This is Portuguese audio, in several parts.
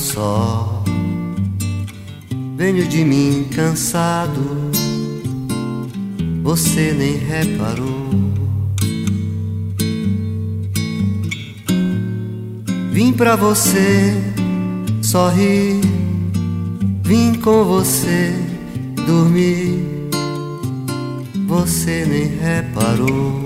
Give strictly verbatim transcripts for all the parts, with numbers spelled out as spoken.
só. Venho de mim cansado, você nem reparou. Vim pra você sorrir, vim com você dormir, você nem reparou.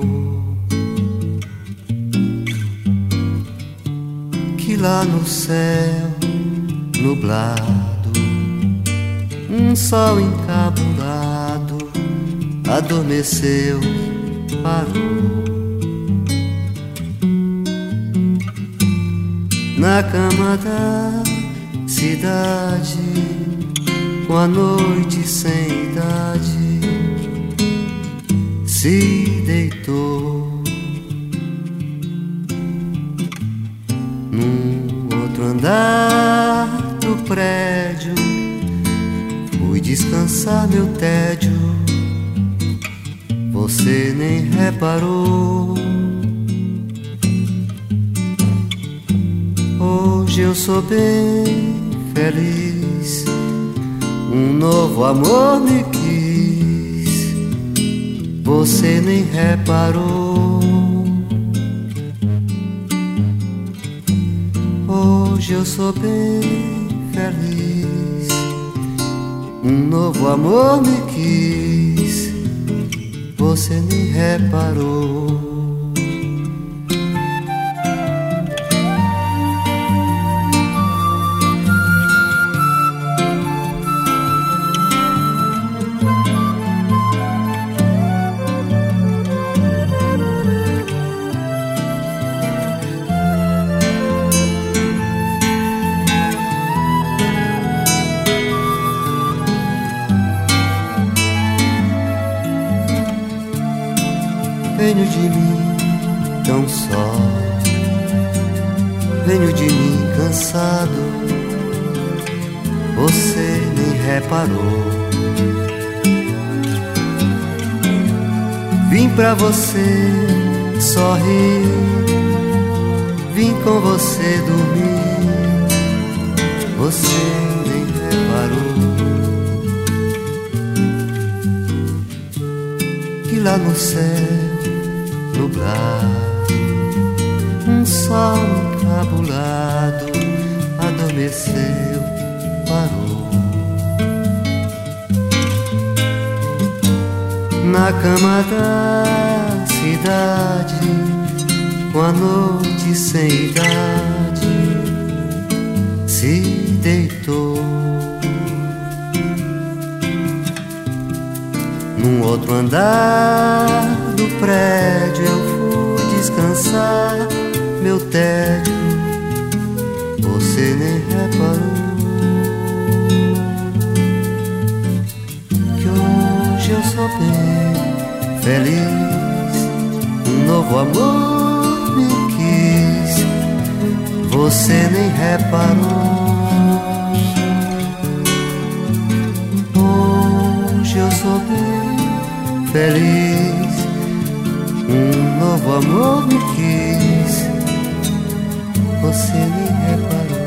Que lá no céu nublado, um sol encabulado adormeceu, parou. Na cama da cidade, com a noite sem idade, se deitou. Num outro andar do prédio, fui descansar meu tédio, você nem reparou. Hoje eu sou bem feliz, um novo amor me quis, você nem reparou. Hoje eu sou bem feliz, um novo amor me quis, você nem reparou. Venho de mim tão só, venho de mim cansado, você nem reparou. Vim pra você sorrir, vim com você dormir, você nem reparou. Que lá no céu nublado, um sol encabulado adormeceu, parou. Na cama da cidade, com a noite sem idade, se deitou. Num outro andar do prédio eu fui descansar meu tédio, você nem reparou. Que hoje eu sou bem feliz, um novo amor me quis, você nem reparou. Hoje eu sou bem feliz, um novo amor me quis, você nem reparou.